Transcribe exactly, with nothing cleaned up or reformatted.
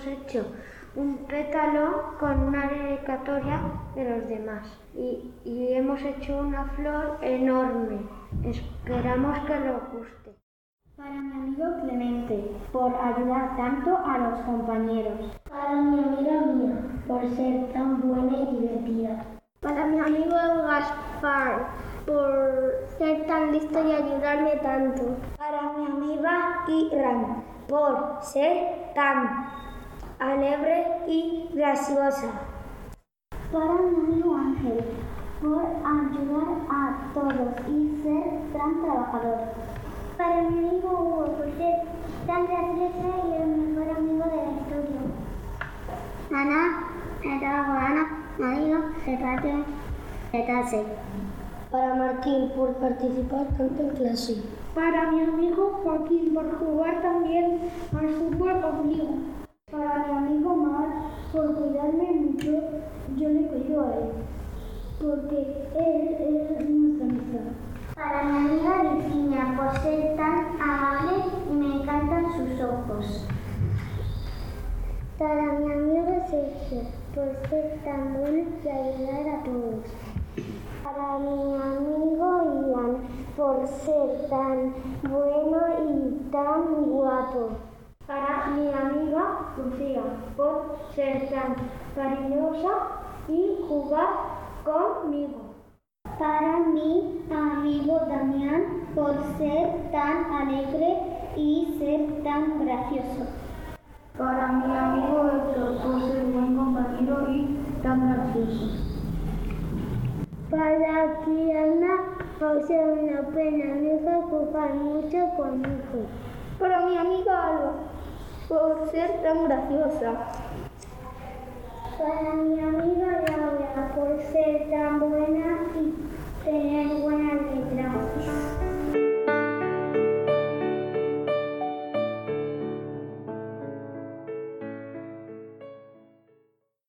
hemos hecho un pétalo con una dedicatoria de los demás y, y hemos hecho una flor enorme. Esperamos que les guste. Para mi amigo Clemente, por ayudar tanto a los compañeros. Para mi amiga Mía, por ser tan buena y divertida. Para mi amigo Gaspar, por ser tan listo y ayudarme tanto. Para mi amiga Irán, por ser tan alegre y graciosa. Para mi amigo Ángel, por ayudar a todos y ser tan trabajador. Para mi amigo Hugo, por ser tan gracioso y el mejor amigo de la historia. Ana, el trabajo Ana, Marino, Sergio, Retase. Para Martín, por participar tanto en clase. Para mi amigo Joaquín, por jugar también al fútbol conmigo. Para mi amigo Mar, por cuidarme mucho, yo le cuido a él, porque él es nuestra amistad. Para mi amiga Virginia, por ser tan amable y me encantan sus ojos. Para mi amigo Sergio, por ser tan bueno y ayudar a todos. Para mi amigo Ian, por ser tan bueno y tan guapo. Para mi amiga Lucía, por ser tan cariñosa y jugar conmigo. Para mi amigo Damián, por ser tan alegre y ser tan gracioso. Para mi amigo Héctor, por ser buen compañero y tan gracioso. Para Kiana, por ser una buena amiga y jugar mucho conmigo. Para mi amiga Alba, por ser tan graciosa. Para mi amiga Laura,